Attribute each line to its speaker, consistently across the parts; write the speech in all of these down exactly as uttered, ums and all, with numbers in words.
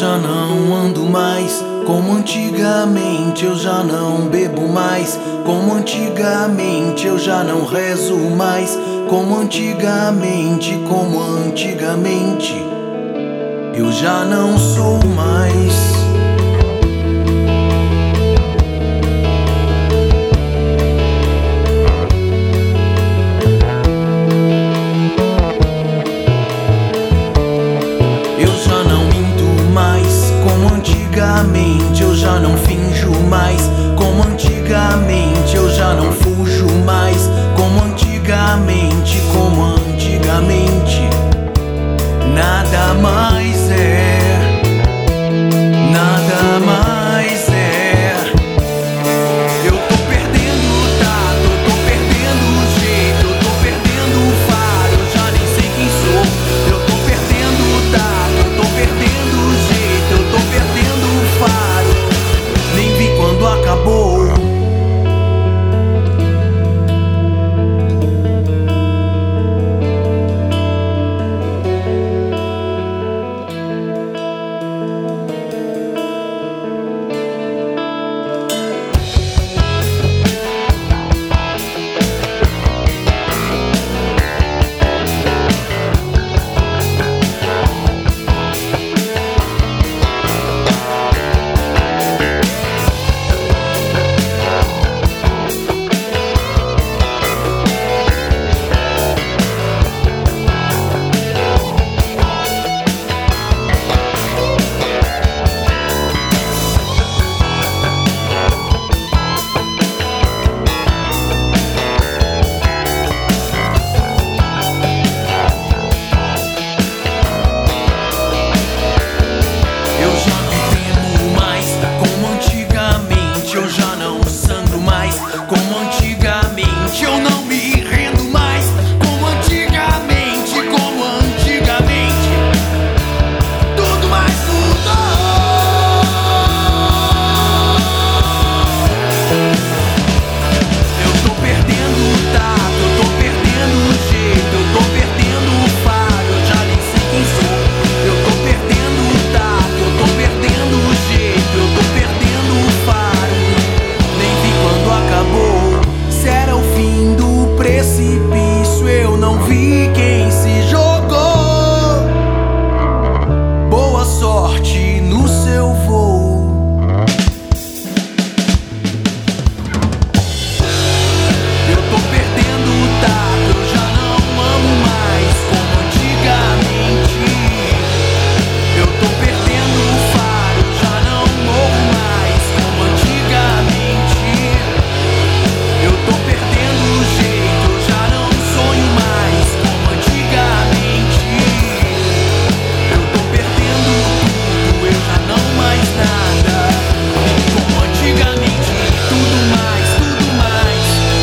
Speaker 1: já não ando mais como antigamente, eu já não bebo mais como antigamente, eu já não rezo mais como antigamente, como antigamente, eu já não sou mais. Antigamente eu já não finjo mais como antigamente, eu já não fujo mais como antigamente, como antigamente. Nada mais é, nada mais é. Eu tô perdendo o tato, eu tô perdendo o jeito, eu tô perdendo o faro, eu já nem sei quem sou. Eu tô perdendo o tato, eu tô perdendo o jeito, eu tô perdendo o faro, nem vi quando acabou. Como antigamente, eu não me rendo mais como antigamente, como antigamente, tudo mais mudou. Eu tô perdendo o tato, eu tô perdendo o jeito, eu tô perdendo o faro, eu já nem sei quem sou. Eu tô perdendo o tato, eu tô perdendo o jeito, eu tô perdendo o faro, nem vi quando acabou. Se era o fim do precipício, eu não vi quem se jogou. Boa sorte no seu voo. Eu tô perdendo o tato, eu já não amo mais como antigamente. Eu tô perdendo o faro, eu já não morro mais como antigamente. Eu tô perdendo o jeito, eu já não sonho mais como antigamente. Eu tô perdendo tudo, eu já não mais nada como antigamente. Tudo mais, tudo mais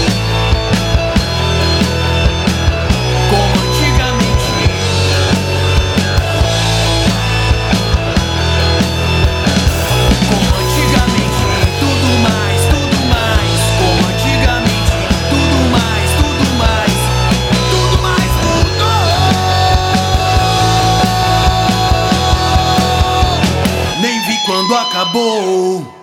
Speaker 1: como antigamente. Como antigamente, tudo mais, tudo mais como antigamente. Tudo mais, tudo mais, tudo mais mudou. Nem vi quando acabou.